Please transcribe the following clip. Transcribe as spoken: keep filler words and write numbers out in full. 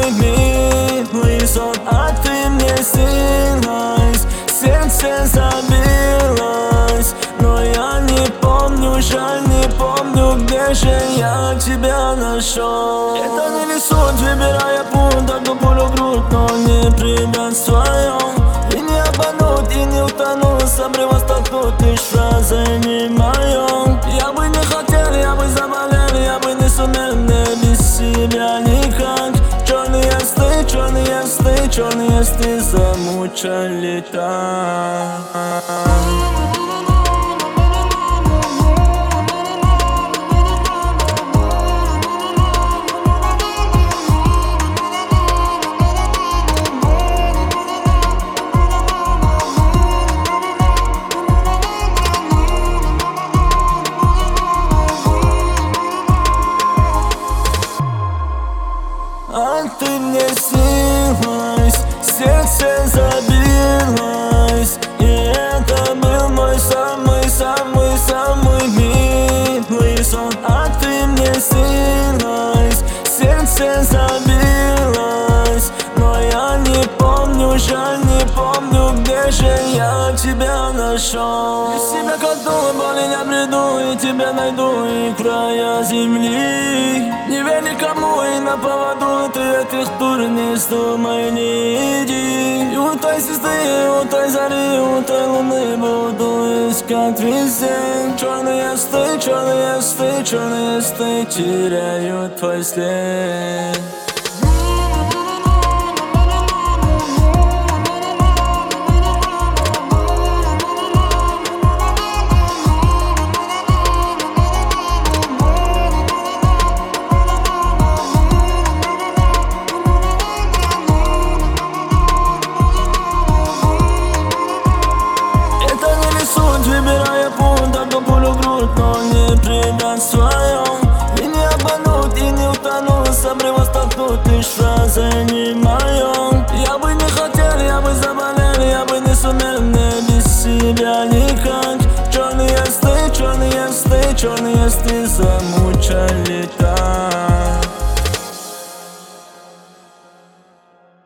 самый милый сон, а ты мне снилась. Сердце забилось, но я не помню, жаль, не помню, где же я тебя нашел. Это не рисунок, выбирая путь, только пулю в грудь, но не препятствуем. И не обмануть, и не утонуть, с обрыва столкнуть лишь фразой не моем. Я бы не хотел, я бы заболел, я бы не сумел, мне без себя никак. Черные сты, черные сты, черные сты замучали так. А ты мне снилась, сердце забилось, и это был мой самый-самый-самый милый сон. А ты мне снилась, сердце забилось, но я не помню, жаль, не помню, где же я тебя нашел. Без тебя как дуло, боли не обреду, и тебя найду, и края земли. Не верь никому и на поводу ты этих тур не думай, не иди. И у той звезды, у той зари, у той луны буду искать везде. Черные сты, черные сты, черные сты теряют твой след. Выбирая путь, только пулю в грудь, но не препятствуем. И не обмануть, и не утонуть, с обрыва столкнуть лишь фразой не моем. Я бы не хотел, я бы заболел, я бы не сумел, мне без себя никак. Черные сты, черные сты, черные сты за